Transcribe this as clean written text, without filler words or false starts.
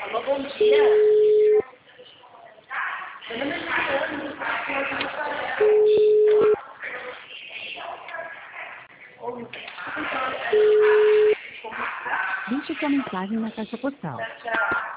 Alô, bom dia. Meu nome é Juliana. Deixe sua mensagem na caixa postal. Tchau.